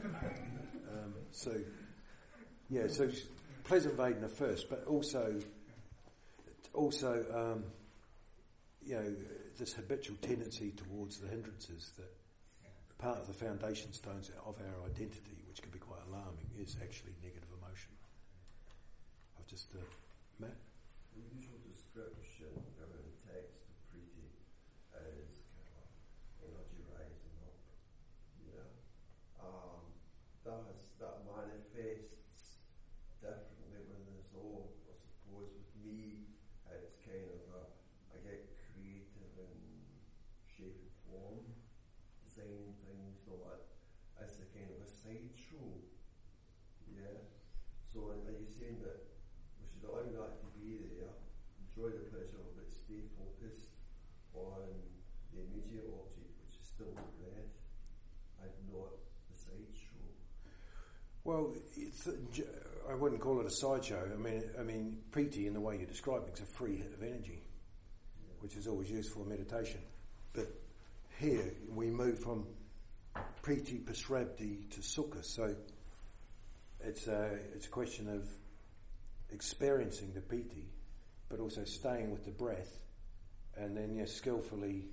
Um, so, yeah. So, pleasant Vedana first, but also, also, um, you know, this habitual tendency towards the hindrances that part of the foundation stones of our identity, which can be quite alarming, is actually negative emotion. I've just, uh, Matt? The usual description around text of Preeti is kind of energy rising up, you know. Um, that, has, that manifests differently when there's all, I suppose with me, it's kind of a, I get creative in shape and form, designing things, so that it's a kind of a sideshow. Yeah. So are you saying that we should allow that to be there, enjoy the pleasure, but stay focused on the immediate object, which is still the breath, and not the sideshow? Well, it's, I wouldn't call it a sideshow. I mean, I mean, Preeti, in the way you describe it, is a free hit of energy, yeah, which is always useful in meditation. But here we move from Preeti Pasrabdi to Sukha, so it's a it's a question of experiencing the Preeti, but also staying with the breath, and then yeah, skillfully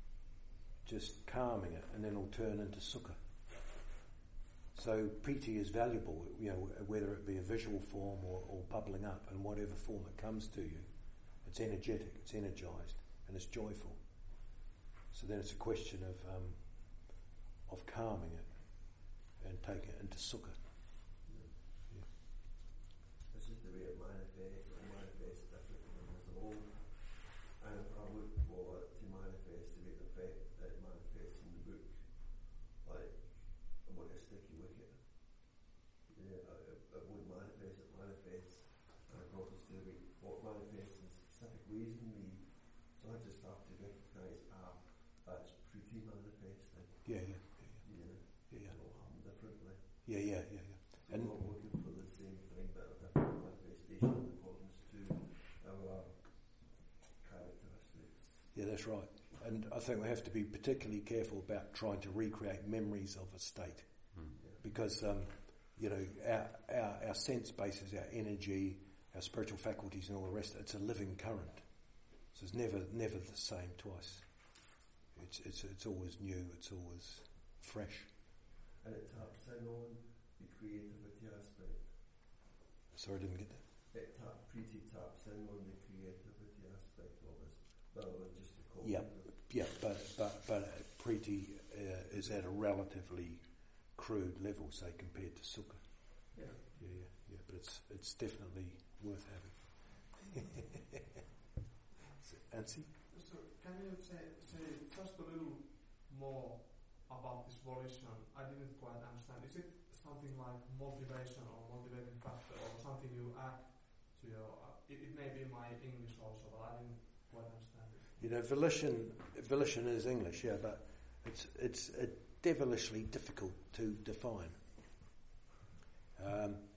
just calming it, and then it'll turn into Sukha. So Preeti is valuable, you know, whether it be a visual form or, or bubbling up, and whatever form it comes to you, it's energetic, it's energized, and it's joyful. So then it's a question of um, of calming it and taking it into Sukha. Yeah. Yeah. This is the way it manifests. It manifests differently in us all. And if I look for it to manifest the way it effect that it manifests in the book, like I'm like a sticky wicket. Yeah, it, it won't manifest, it manifests. And I got to say what manifests in specific ways in me. So I just have to recognise, ah, that's Preeti manifesting. Yeah, yeah, yeah, yeah. yeah, yeah, yeah. It'll happen differently. Yeah, yeah, yeah, yeah. So And we're not looking for the same thing, but a different manifestation in accordance to our characteristics. yeah, that's right. And I think we have to be particularly careful about trying to recreate memories of a state, Mm. Yeah. because um, you know our, our our sense bases, our energy, our spiritual faculties, and all the rest. It's a living current, so it's never never the same twice. It's it's it's always new. It's always fresh. And it taps in on the creativity aspect. Sorry, I didn't get that. It tap, Preeti taps in on the creativity aspect of us, rather than just the Yeah, cognitive. yeah, but but but uh, Preeti uh, is at a relatively crude level, say, compared to Sukha. Yeah. Yeah, yeah, yeah. But it's it's definitely worth having. Ansi? So can you say, say just a little more about this volition? I didn't quite understand. Is it something like motivation or motivating factor or something you add to your... Uh, it, it may be my English also, but I didn't quite understand it. You know, volition volition is English, yeah, but it's it's it devilishly difficult to define. Um,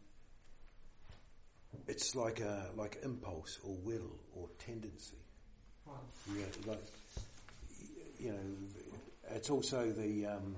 it's like a like impulse or will or tendency. Right. Yeah, like you know, it's also the um,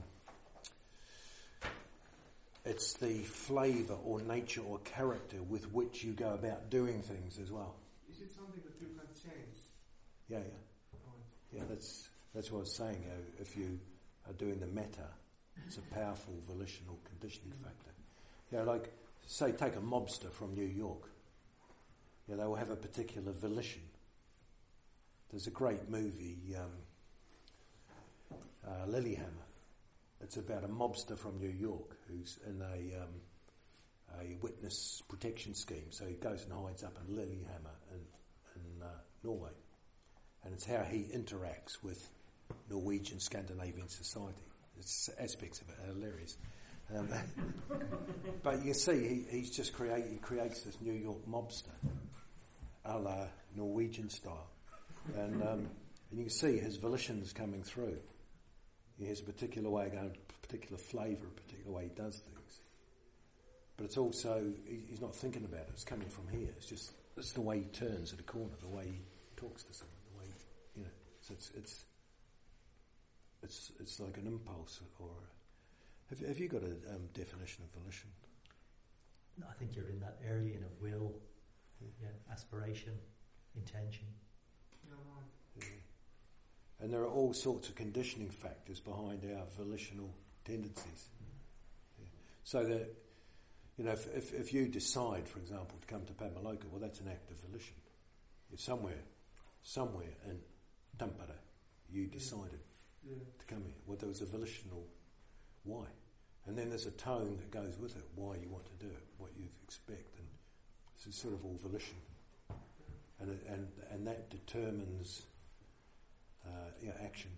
it's the flavour or nature or character with which you go about doing things as well. Is it something that you can change? Yeah, yeah, Right. yeah. That's that's what I was saying. You know, if you are doing the meta, it's a powerful volitional conditioning factor. You know, like say, take a mobster from New York. You know, they will have a particular volition. There's a great movie, um, uh, Lilyhammer. It's about a mobster from New York who's in a um, a witness protection scheme. So he goes and hides up in Lilyhammer in, in uh, Norway. And it's how he interacts with Norwegian Scandinavian society. It's aspects of it are hilarious. Um, but you can see he, he's just create, he creates this New York mobster a la Norwegian style. And, um, and you can see his volitions coming through. He has a particular way of going, a particular flavour, a particular way he does things. But it's also, he, he's not thinking about it, it's coming from here. It's just, it's the way he turns at a corner, the way he talks to someone, the way, you know, so it's, it's, it's, it's like an impulse or, a, have, have you got a um, definition of volition? No, I think you're in that area, you know, will, yeah, aspiration, intention. Yeah, right. Yeah. And there are all sorts of conditioning factors behind our volitional tendencies. Yeah. So that, you know, if, if, if you decide, for example, to come to Pamaloka, well, that's an act of volition. If somewhere, somewhere in Tampere, you decided Yeah. to come here. Well, there was a volitional why. And then there's a tone that goes with it, why you want to do it, what you expect. And this is sort of all volition. And it, and and that determines uh, yeah, action.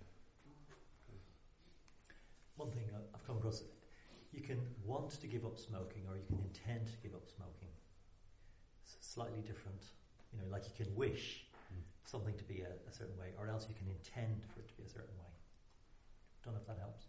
One thing I've come across, you can want to give up smoking or you can intend to give up smoking. It's slightly different. You know, like you can wish mm. something to be a, a certain way, or else you can intend for it to be a certain way. Don't know if that helps.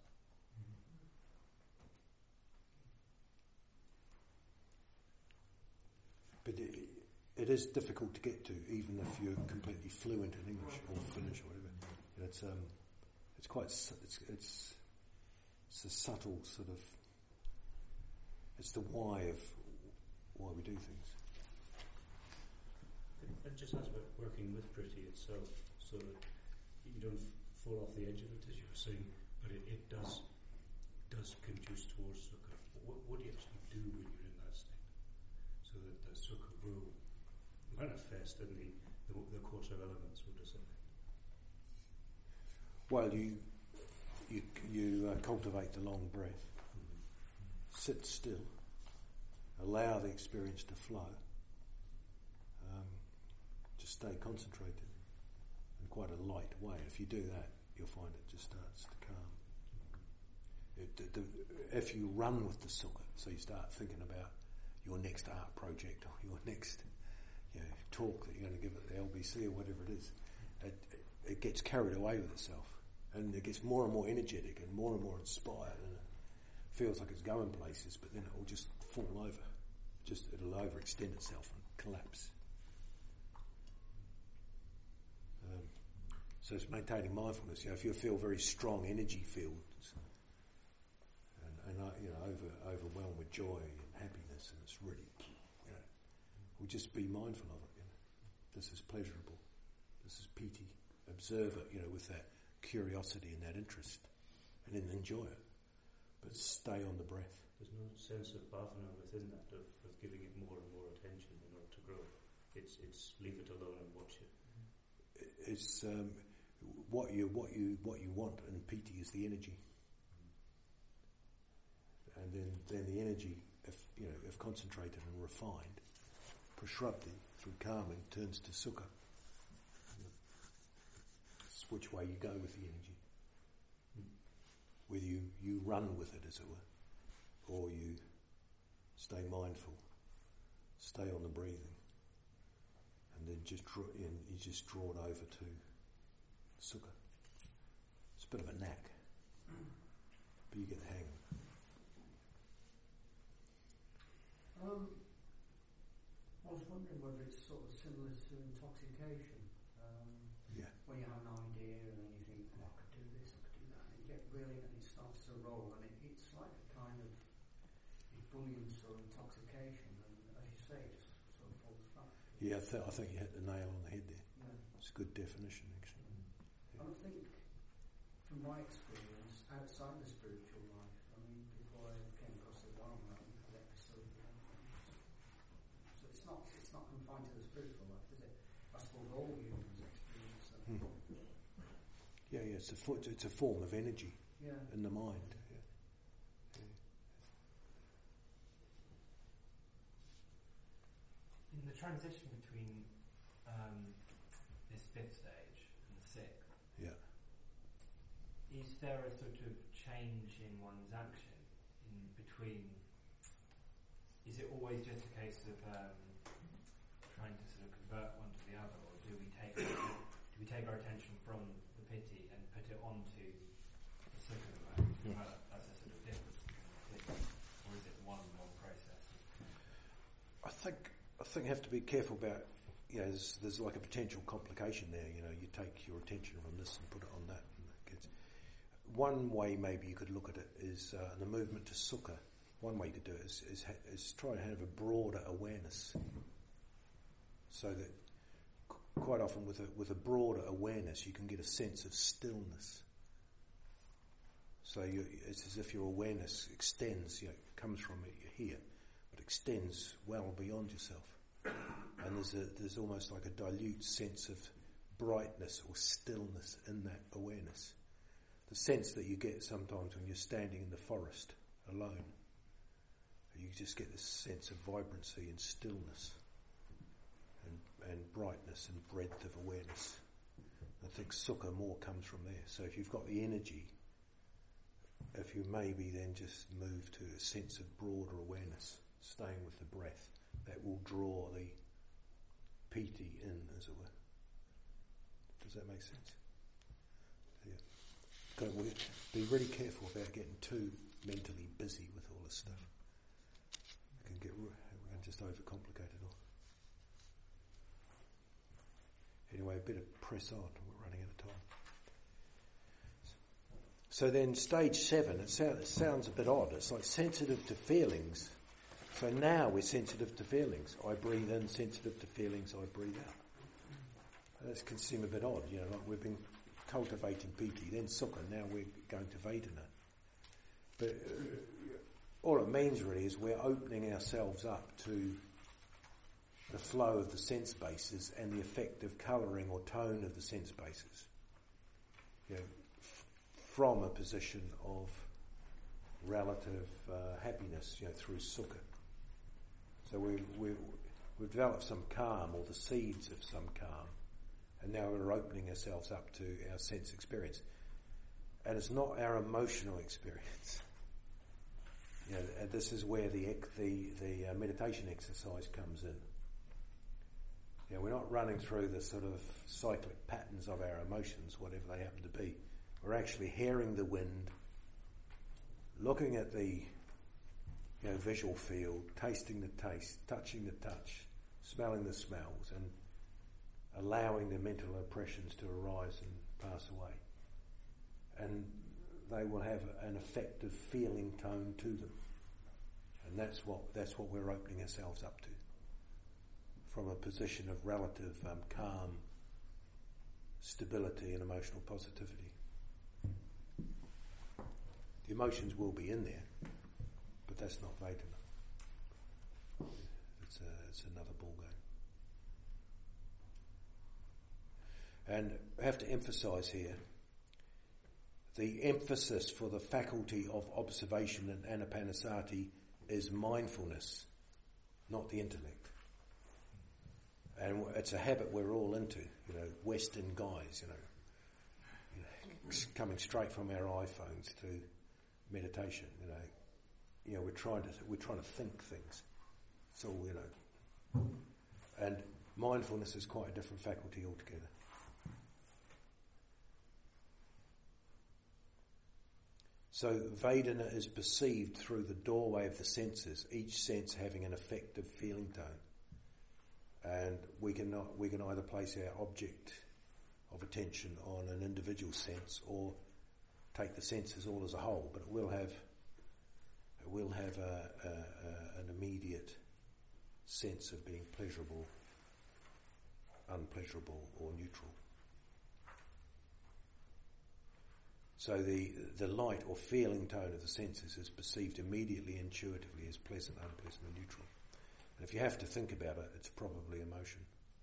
But it, it is difficult to get to, even if you're completely fluent in English or Finnish or whatever. It's um, it's quite it's it's it's a subtle sort of. It's the why of why we do things. It just has about working with Pretty itself, so that you don't fall off the edge of it, as you were saying, but it, it does does conduce towards sukha. What, what do you actually do when you're in that state, so that the sukha will manifest in the, the, the course of elements will dissipate? Well, you you you uh, cultivate the long breath. Mm-hmm. Sit still. Allow the experience to flow. Um, just stay concentrated in quite a light way. If you do that, you'll find it just starts to calm. It, the, the, if you run with the sukha, so you start thinking about your next art project or your next you know, talk that you're going to give at the L B C or whatever it is, it, it, it gets carried away with itself. And it gets more and more energetic and more and more inspired, and it feels like it's going places, but then it will just fall over. Just it'll overextend itself and collapse. Um, so it's maintaining mindfulness. You know, if you feel very strong energy fields, and, and uh, you know, over overwhelmed with joy and happiness, and it's really, you know, we'll just be mindful of it. You know, this is pleasurable. This is piti. Observe it. You know, with that curiosity and that interest, and then enjoy it, but stay on the breath. There's no sense of bhavana within that, of, of giving it more and more attention in order to grow. It's it's leave it alone and watch it. It's um, what you what you what you want, and piti is the energy, and then then the energy, if you know, if concentrated and refined, prashrabdi through calming turns to sukha. Which way you go with the energy. Whether you, you run with it, as it were, or you stay mindful, stay on the breathing, and then just draw, you, know, you just draw it over to sukha. It's a bit of a knack, but Bunyan's sort of intoxication, and as you say, it just sort of falls flat. Yeah, I, th- I think you hit the nail on the head there. Yeah. It's a good definition, actually. And I think, from my experience, outside the spiritual life, I mean, before I came across the Dharma, I had episodes. So it's not it's not confined to the spiritual life, is it? I suppose all humans experience that. Mm. Yeah, yeah, it's a, fo- it's a form of energy Yeah. in the mind. Yeah. In the transition between um, this fifth stage and the sixth, Yeah. is there a sort of change in one's action in between? Is it always just a case of um, trying to sort of convert one to the other, or do we take do we take our attention from the pity and put it onto the sukha? Yeah. Uh, that's a sort of difference between the two, or is it one one process? I think I think you have to be careful about, you know, there's, there's like a potential complication there. You know, you take your attention from this and put it on that. And it gets, one way maybe you could look at it is uh, the movement to sukha. One way to do it is, is, ha- is try and have a broader awareness, so that qu- quite often with a with a broader awareness you can get a sense of stillness. So you, it's as if your awareness extends, you know, comes from here, but extends well beyond yourself. And there's a, there's almost like a dilute sense of brightness or stillness in that awareness. The sense that you get sometimes when you're standing in the forest alone. You just get this sense of vibrancy and stillness and, and brightness and breadth of awareness. I think sukha more comes from there. So if you've got the energy, if you maybe then just move to a sense of broader awareness, staying with the breath, that will draw the piti in, as it were. Does that make sense? Yeah. Got to be really careful about getting too mentally busy with all this stuff. We can get we can just overcomplicate it all. Anyway, better press on. We're running out of time. So then, stage seven. It sounds, it sounds a bit odd. It's like sensitive to feelings. So now we're sensitive to feelings. I breathe in, sensitive to feelings. I breathe out. That can seem a bit odd, you know. Like we've been cultivating piti, then sukha. Now we're going to vedana. But uh, all it means really is we're opening ourselves up to the flow of the sense bases and the effect of colouring or tone of the sense bases. You know, f- from a position of relative uh, happiness, you know, through sukha. So we we we've developed some calm, or the seeds of some calm, and now we're opening ourselves up to our sense experience. And it's not our emotional experience. You know, and this is where the the the uh, meditation exercise comes in. You know, we're not running through the sort of cyclic patterns of our emotions, whatever they happen to be. We're actually hearing the wind, looking at the, you know, visual field, tasting the taste, touching the touch, smelling the smells, and allowing the mental impressions to arise and pass away. And they will have an effective feeling tone to them. And that's what that's what we're opening ourselves up to. From a position of relative um, calm, stability and emotional positivity. The emotions will be in there, but that's not Vedana. It's, a, it's another ball game. And I have to emphasise here, the emphasis for the faculty of observation in Anapanasati is mindfulness, not the intellect. And it's a habit we're all into, you know, Western guys, you know, you know, coming straight from our iPhones to meditation, you know. You know, we're trying to we're trying to think things. So, you know, and mindfulness is quite a different faculty altogether. So Vedana is perceived through the doorway of the senses, each sense having an effective feeling tone. And we can not, we can either place our object of attention on an individual sense or take the senses all as a whole, but it will have we'll have a, a, a, an immediate sense of being pleasurable, unpleasurable, or neutral. So the the light or feeling tone of the senses is perceived immediately, intuitively as pleasant, unpleasant, and neutral. And if you have to think about it, it's probably emotion.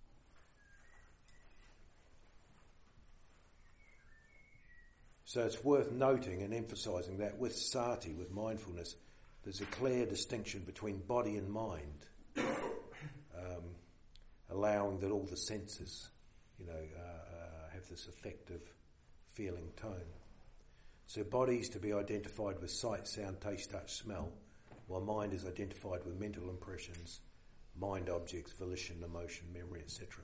So it's worth noting and emphasising that with sati, with mindfulness, there's a clear distinction between body and mind, um, allowing that all the senses, you know, uh, uh, have this effective feeling tone. So body is to be identified with sight, sound, taste, touch, smell, while mind is identified with mental impressions, mind objects, volition, emotion, memory, et cetera.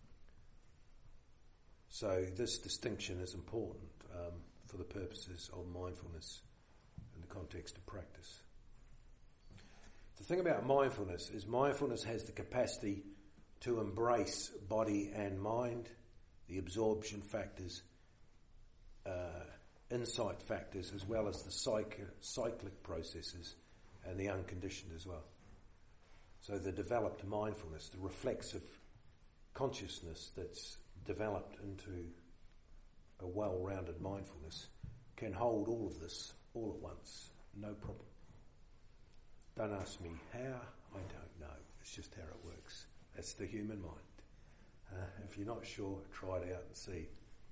So this distinction is important um, for the purposes of mindfulness in the context of practice. The thing about mindfulness is mindfulness has the capacity to embrace body and mind, the absorption factors, uh, insight factors, as well as the psych- cyclic processes and the unconditioned as well. So the developed mindfulness, the reflexive consciousness that's developed into a well-rounded mindfulness, can hold all of this all at once, no problem. Don't ask me how, I don't know. It's just how it works. That's the human mind. Uh, if you're not sure, try it out and see.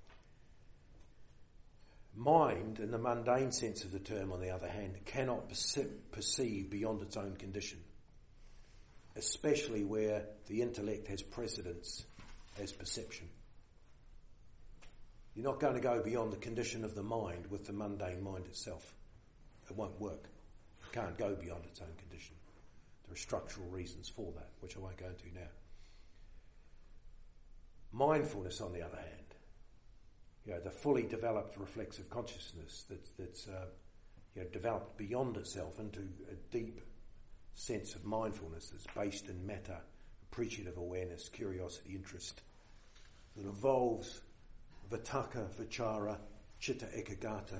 Mind, in the mundane sense of the term, on the other hand, cannot perce- perceive beyond its own condition, especially where the intellect has precedence as perception. You're not going to go beyond the condition of the mind with the mundane mind itself. It won't work. It can't go beyond its own condition. There are structural reasons for that, which I won't go into now. Mindfulness, on the other hand, you know, the fully developed reflexive consciousness that's, that's uh, you know, developed beyond itself into a deep sense of mindfulness that's based in metta, appreciative awareness, curiosity, interest, that evolves vitakka, vichara, chitta ekagata,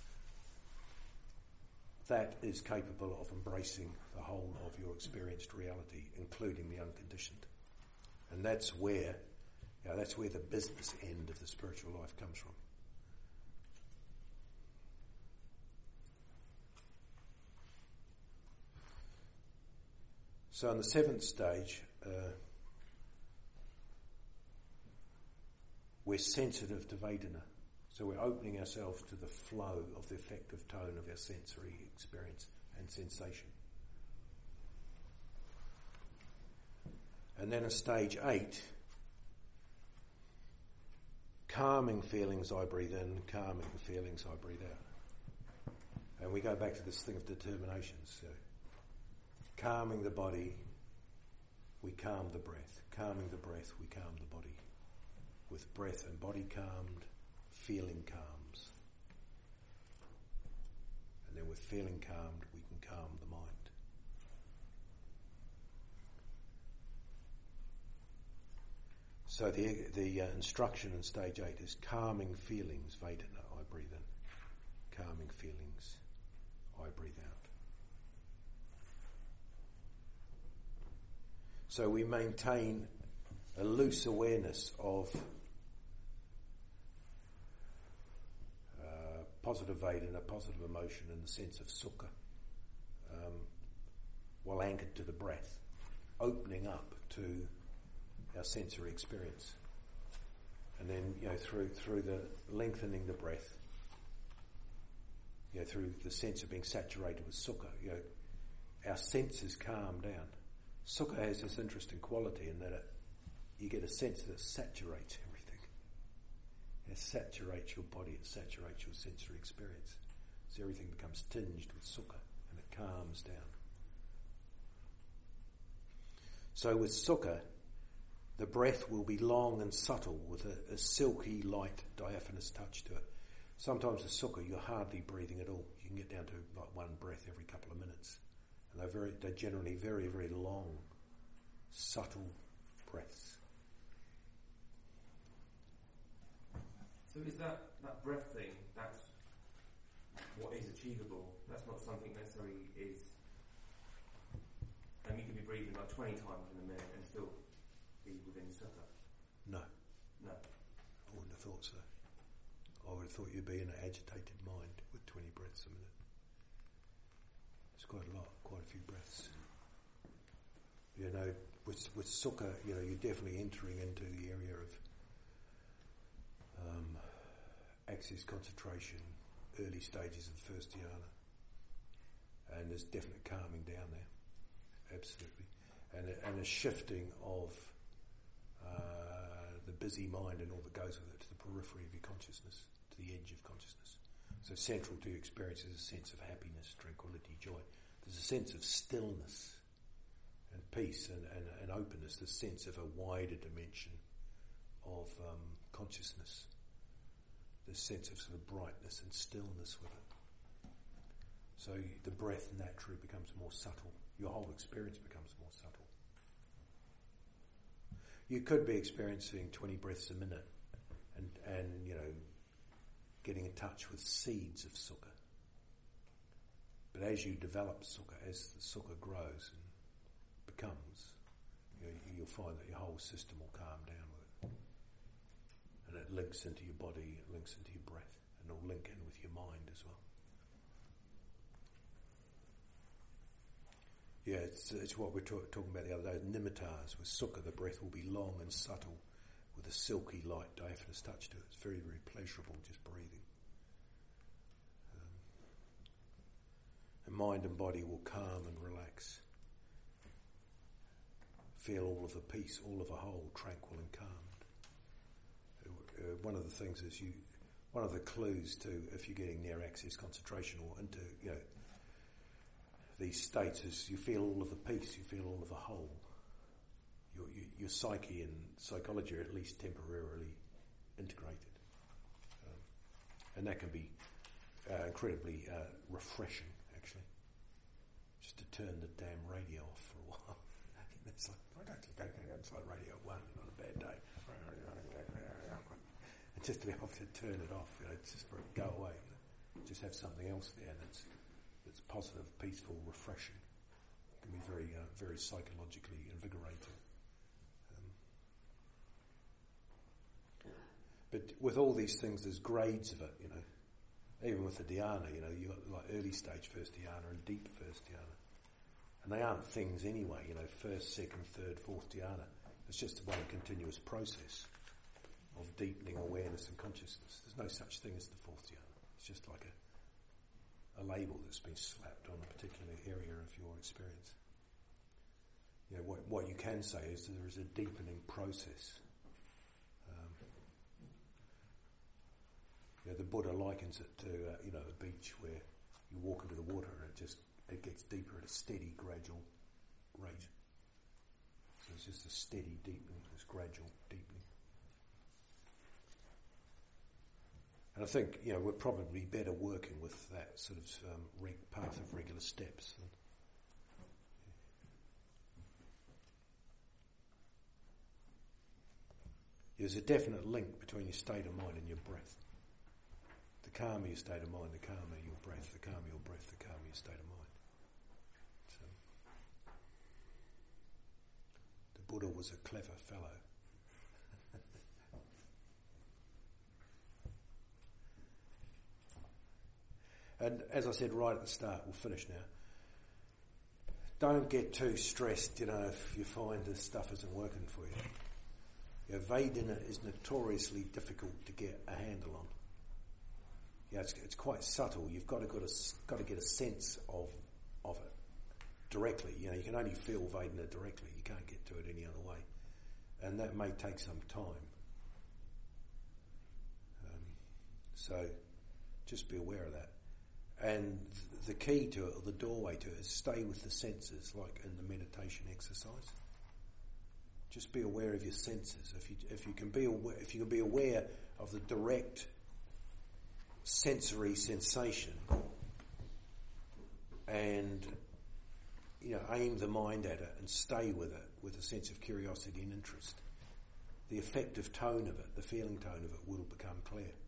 that is capable of embracing the whole of your experienced reality, including the unconditioned. And that's where, you know, that's where the business end of the spiritual life comes from. So in the seventh stage, uh, we're sensitive to Vedana. So we're opening ourselves to the flow of the effective tone of our sensory experience and sensation. And then in stage eight, calming feelings I breathe in, calming feelings I breathe out. And we go back to this thing of determination. So calming the body, we calm the breath. Calming the breath, we calm the body. With breath and body calmed, feeling calms. And then with feeling calmed, we can calm the mind. So the the uh, instruction in stage eight is calming feelings, Vedana, I breathe in. Calming feelings, I breathe out. So we maintain a loose awareness of uh, positive Vedana, positive emotion in the sense of sukha, um, while anchored to the breath, opening up to our sensory experience. And then, you know, through through the lengthening the breath, you know, through the sense of being saturated with sukha, you know, our senses calm down. Sukha has this interesting quality in that it, you get a sense that it saturates everything. It saturates your body, it saturates your sensory experience. So everything becomes tinged with sukha and it calms down. So with sukha, the breath will be long and subtle with a, a silky, light, diaphanous touch to it. Sometimes with sukha, you're hardly breathing at all. You can get down to like one breath every couple of minutes. And they're, very, they're generally very, very long, subtle breaths. So is that, that breath thing, that's what is achievable. That's not something necessarily is. And you can be breathing like twenty times in a minute and still be within sukha. No. No. I wouldn't have thought so. I would have thought you'd be in an agitated mind with twenty breaths a minute. It's quite a lot, quite a few breaths. You know, with, with sukha, you know, you're definitely entering into the area of um, access concentration, early stages of the first dhyana. And there's definite calming down there. Absolutely. And a, and a shifting of uh, the busy mind and all that goes with it to the periphery of your consciousness, to the edge of consciousness. So central to your experience is a sense of happiness, tranquility, joy. There's a sense of stillness and peace and, and, and openness, the sense of a wider dimension of um, consciousness. This sense of sort of brightness and stillness with it. So the breath naturally becomes more subtle. Your whole experience becomes more subtle. You could be experiencing twenty breaths a minute and, and you know, getting in touch with seeds of sukha. But as you develop sukha, as the sukha grows and becomes, you know, you'll find that your whole system will calm down with it. And it links into your body, it links into your breath, and it'll link in with your mind as well. Yeah, it's, it's what we were talk, talking about the other day, nimittas. With sukha, the breath will be long and subtle with a silky, light, diaphanous touch to it. It's very, very pleasurable just breathing. Um, and mind and body will calm and relax. Feel all of the peace, all of a whole, tranquil and calmed. Uh, one of the things is you, one of the clues to if you're getting near access concentration or into, you know, these states is you feel all of the peace, you feel all of the whole. Your, your, your psyche and psychology are at least temporarily integrated. Um, and that can be uh, incredibly uh, refreshing, actually. Just to turn the damn radio off for a while. It's like, I don't think I can go inside radio one on a bad day. And just to be able to turn it off, you know, just for it to go away. You know, just have something else there that's It's positive, peaceful, refreshing. It can be very, uh, very psychologically invigorating. Um, but with all these things, there's grades of it, you know. Even with the dhyana, you know, you've got like early stage first dhyana and deep first dhyana. And they aren't things anyway, you know, first, second, third, fourth dhyana. It's just one continuous process of deepening awareness and consciousness. There's no such thing as the fourth dhyana. It's just like a a label that's been slapped on a particular area of your experience. You know, what, what you can say is that there is a deepening process. Um, you know, the Buddha likens it to, uh, you know, a beach where you walk into the water and it just, it gets deeper at a steady, gradual rate. So it's just a steady deepening, this gradual deepening. And I think, you know, we're probably better working with that sort of um, reg- path of regular steps. Than, yeah. There's a definite link between your state of mind and your breath. The calmer your state of mind, the calmer your breath, the calmer your breath, the calmer your state of mind. So, the Buddha was a clever fellow. And as I said right at the start, we'll finish now. Don't get too stressed, you know, if you find this stuff isn't working for you. You know, Vedana is notoriously difficult to get a handle on. Yeah, it's, it's quite subtle. You've got to got, a, got to get a sense of of it directly. You know, you can only feel Vedana directly. You can't get to it any other way, and that may take some time. Um, so, just be aware of that. And the key to it, or the doorway to it, is stay with the senses, like in the meditation exercise. Just be aware of your senses. If you if you can be aware, if you can be aware of the direct sensory sensation, and you know, aim the mind at it and stay with it with a sense of curiosity and interest, the effective tone of it, the feeling tone of it, will become clear.